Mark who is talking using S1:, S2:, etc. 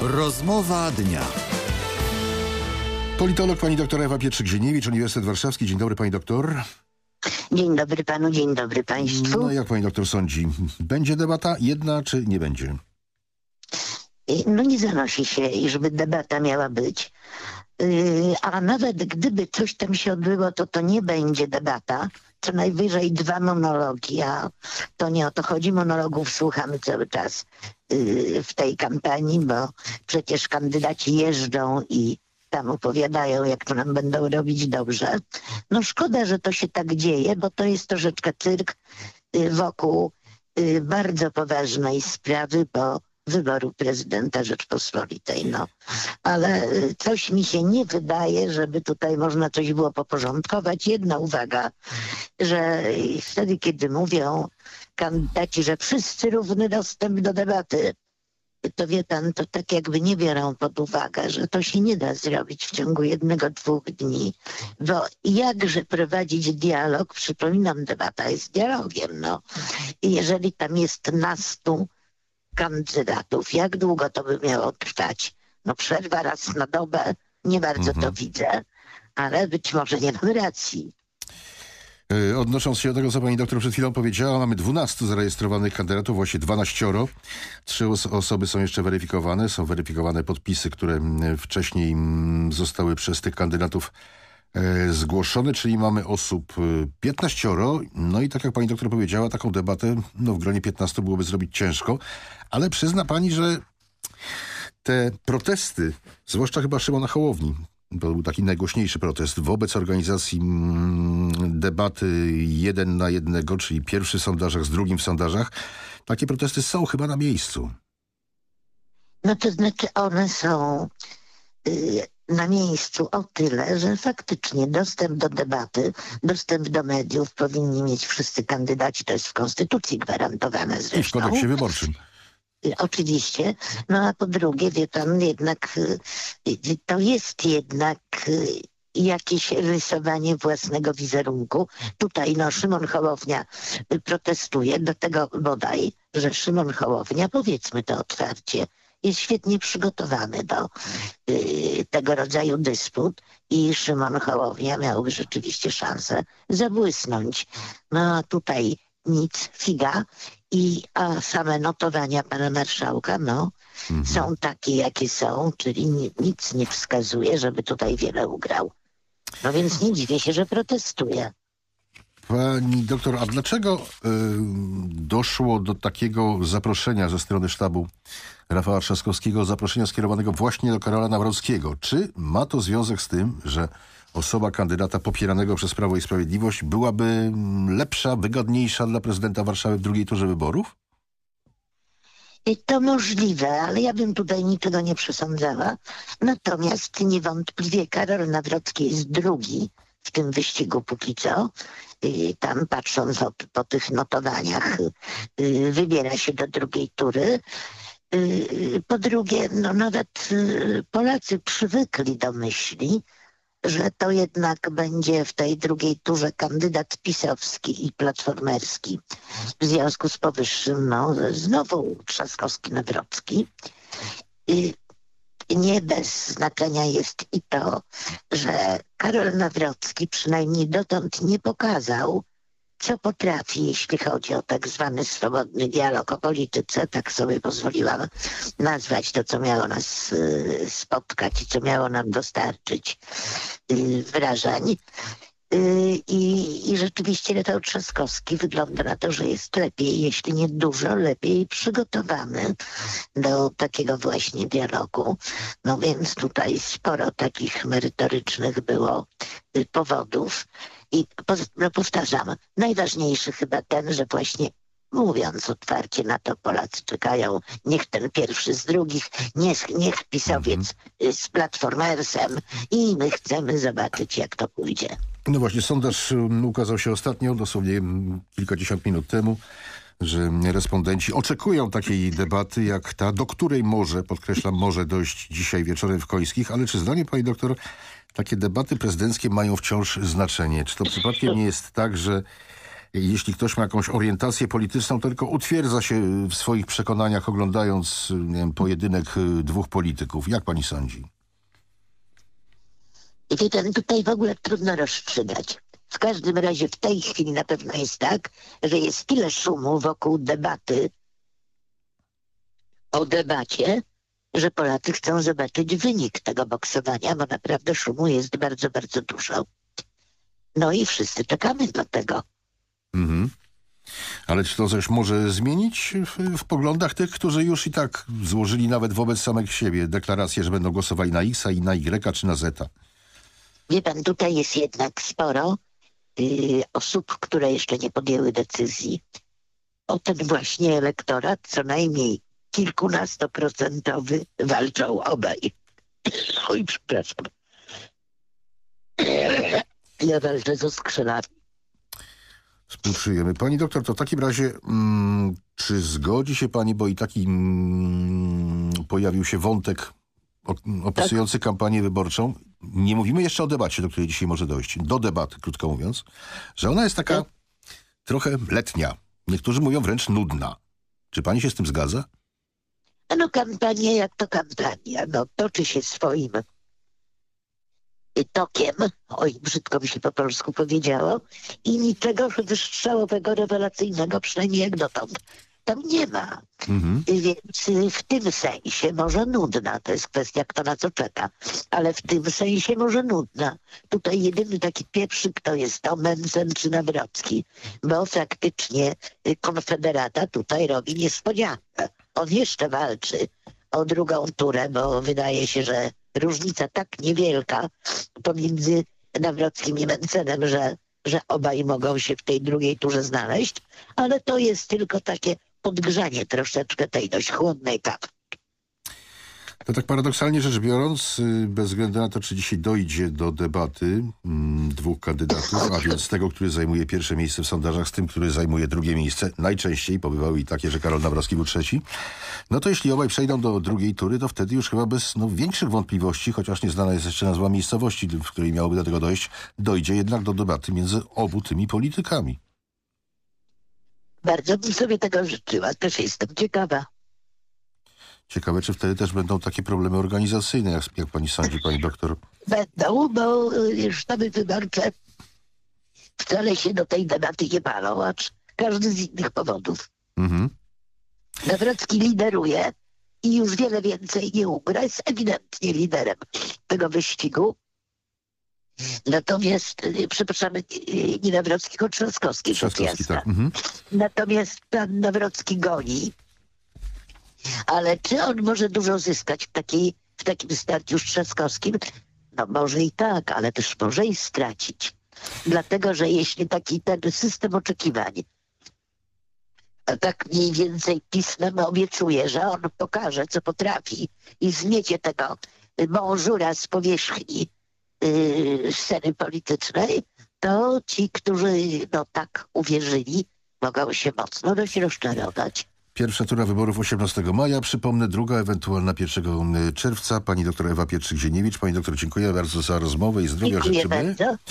S1: Rozmowa dnia.
S2: Politolog pani doktor Ewa Pietrzyk-Zieniewicz, Uniwersytet Warszawski. Dzień dobry pani doktor.
S3: Dzień dobry panu, dzień dobry państwu.
S2: No jak pani doktor sądzi, będzie debata jedna czy nie będzie?
S3: No nie zanosi się, żeby debata miała być. A nawet gdyby coś tam się odbyło, to nie będzie debata. Co najwyżej 2 monologi, a to nie o to chodzi. Monologów słuchamy cały czas w tej kampanii, bo przecież kandydaci jeżdżą i tam opowiadają, jak to nam będą robić dobrze. No szkoda, że to się tak dzieje, bo to jest troszeczkę cyrk wokół bardzo poważnej sprawy, bo wyboru prezydenta Rzeczpospolitej. No. Ale coś mi się nie wydaje, żeby tutaj można coś było poporządkować. Jedna uwaga, że wtedy, kiedy mówią kandydaci, że wszyscy równy dostęp do debaty, to wie pan, to tak jakby nie biorą pod uwagę, że to się nie da zrobić w ciągu 1-2 dni, bo jakże prowadzić dialog, przypominam, debata jest dialogiem, no. I jeżeli tam jest nastu kandydatów, jak długo to by miało trwać? No przerwa raz na dobę, nie bardzo to widzę, ale być może nie mam racji.
S2: Odnosząc się do tego, co pani doktor przed chwilą powiedziała, mamy 12 zarejestrowanych kandydatów, właśnie 12. 3 osoby są jeszcze weryfikowane. Są weryfikowane podpisy, które wcześniej zostały przez tych kandydatów zgłoszone, czyli mamy osób 15. No i tak jak pani doktor powiedziała, taką debatę w gronie 15 byłoby zrobić ciężko, ale przyzna pani, że te protesty, zwłaszcza chyba Szymona Hołowni, to był taki najgłośniejszy protest wobec organizacji debaty 1 na 1, czyli pierwszy w sondażach z drugim w sondażach. Takie protesty są chyba na miejscu.
S3: No to znaczy one są na miejscu o tyle, że faktycznie dostęp do debaty, dostęp do mediów powinni mieć wszyscy kandydaci. To jest w Konstytucji gwarantowane zresztą.
S2: I w kodeksie wyborczym.
S3: Oczywiście. No a po drugie, wie pan, jednak to jest jednak jakieś rysowanie własnego wizerunku. Tutaj Szymon Hołownia protestuje, do tego bodaj, że Szymon Hołownia, powiedzmy to otwarcie, jest świetnie przygotowany do tego rodzaju dysput i Szymon Hołownia miałby rzeczywiście szansę zabłysnąć. No a tutaj nic, figa. A same notowania pana marszałka, są takie, jakie są, czyli nic nie wskazuje, żeby tutaj wiele ugrał. No więc nie dziwię się, że protestuje.
S2: Pani doktor, a dlaczego doszło do takiego zaproszenia ze strony sztabu Rafała Trzaskowskiego, zaproszenia skierowanego właśnie do Karola Nawrockiego? Czy ma to związek z tym, że osoba kandydata popieranego przez Prawo i Sprawiedliwość byłaby lepsza, wygodniejsza dla prezydenta Warszawy w drugiej turze wyborów?
S3: To możliwe, ale ja bym tutaj niczego nie przesądzała. Natomiast niewątpliwie Karol Nawrocki jest drugi w tym wyścigu póki co. Tam patrząc po tych notowaniach wybiera się do drugiej tury. Po drugie, nawet Polacy przywykli do myśli, że to jednak będzie w tej drugiej turze kandydat pisowski i platformerski. W związku z powyższym, znowu Trzaskowski-Nawrocki. Nie bez znaczenia jest i to, że Karol Nawrocki przynajmniej dotąd nie pokazał, co potrafi, jeśli chodzi o tak zwany swobodny dialog o polityce. Tak sobie pozwoliłam nazwać to, co miało nas spotkać i co miało nam dostarczyć wrażeń. I rzeczywiście Rafał Trzaskowski wygląda na to, że jest lepiej, jeśli nie dużo lepiej przygotowany do takiego właśnie dialogu. No więc tutaj sporo takich merytorycznych było powodów. I powtarzam, najważniejszy chyba ten, że właśnie mówiąc otwarcie na to, Polacy czekają, niech ten pierwszy z drugich, niech pisowiec z platformersem i my chcemy zobaczyć, jak to pójdzie.
S2: No właśnie, sondaż ukazał się ostatnio, dosłownie kilkadziesiąt minut temu, że respondenci oczekują takiej debaty jak ta, do której może, podkreślam, może dojść dzisiaj wieczorem w Końskich, ale czy zdaniem pani doktor takie debaty prezydenckie mają wciąż znaczenie? Czy to przypadkiem nie jest tak, że jeśli ktoś ma jakąś orientację polityczną, to tylko utwierdza się w swoich przekonaniach, oglądając, nie wiem, pojedynek dwóch polityków. Jak pani sądzi?
S3: I wie pan, tutaj w ogóle trudno rozstrzygać. W każdym razie w tej chwili na pewno jest tak, że jest tyle szumu wokół debaty o debacie, że Polacy chcą zobaczyć wynik tego boksowania, bo naprawdę szumu jest bardzo, bardzo dużo. No i wszyscy czekamy do tego.
S2: Mhm. Ale czy to coś może zmienić w poglądach tych, którzy już i tak złożyli nawet wobec samych siebie deklarację, że będą głosowali na X, i na Y, czy na Z?
S3: Wie pan, tutaj jest jednak sporo osób, które jeszcze nie podjęły decyzji. O ten właśnie elektorat, co najmniej kilkunastoprocentowy, walczą obaj. Oj, przepraszam. Ja walczę z oskrzelami.
S2: Współczujemy. Pani doktor, to w takim razie czy zgodzi się pani, bo i taki pojawił się wątek opisujący kampanię wyborczą. Nie mówimy jeszcze o debacie, do której dzisiaj może dojść. Do debaty, krótko mówiąc, że ona jest taka trochę letnia. Niektórzy mówią wręcz nudna. Czy pani się z tym zgadza?
S3: No kampania jak to kampania. No toczy się swoim tokiem, oj, brzydko mi się po polsku powiedziało, i niczego wystrzałowego, rewelacyjnego, przynajmniej jak dotąd, tam nie ma. Więc w tym sensie może nudna, to jest kwestia kto na co czeka, ale w tym sensie może nudna. Tutaj jedyny taki pieprzyk to jest to Mencen czy Nawrocki, bo faktycznie Konfederata tutaj robi niespodziankę. On jeszcze walczy o drugą turę, bo wydaje się, że różnica tak niewielka pomiędzy Nawrockim i Mencenem, że obaj mogą się w tej drugiej turze znaleźć, ale to jest tylko takie podgrzanie troszeczkę tej dość chłodnej kawy.
S2: To tak paradoksalnie rzecz biorąc, bez względu na to, czy dzisiaj dojdzie do debaty dwóch kandydatów, a więc tego, który zajmuje pierwsze miejsce w sondażach, z tym, który zajmuje drugie miejsce, najczęściej, bo bywały i takie, że Karol Nawrocki był trzeci, no to jeśli obaj przejdą do drugiej tury, to wtedy już chyba bez większych wątpliwości, chociaż nieznana jest jeszcze nazwa miejscowości, w której miałoby do tego dojść, dojdzie jednak do debaty między obu tymi politykami.
S3: Bardzo bym sobie tego życzyła, też jestem ciekawa.
S2: Ciekawe, czy wtedy też będą takie problemy organizacyjne, jak pani sądzi, pani doktor?
S3: Będą, bo sztaby wyborcze wcale się do tej debaty nie palą, acz każdy z innych powodów. Nawrocki lideruje i już wiele więcej nie ugra, jest ewidentnie liderem tego wyścigu. Natomiast, przepraszam, nie Nawrocki, tylko Trzaskowski.
S2: Trzaskowski, tak.
S3: Natomiast pan Nawrocki goni. Ale czy on może dużo zyskać w takim starciu z Trzaskowskim? No może i tak, ale też może i stracić. Dlatego, że jeśli taki ten system oczekiwań, a tak mniej więcej PiS nam obiecuje, że on pokaże, co potrafi i zmiecie tego bonżura z powierzchni sceny politycznej, to ci, którzy tak uwierzyli, mogą się mocno dość rozczarować.
S2: Pierwsza tura wyborów 18 maja, przypomnę, druga ewentualna 1 czerwca. Pani doktor Ewa Pietrzyk-Zieniewicz. Pani doktor, dziękuję bardzo za rozmowę i zdrowia życzymy.
S3: Dziękuję bardzo.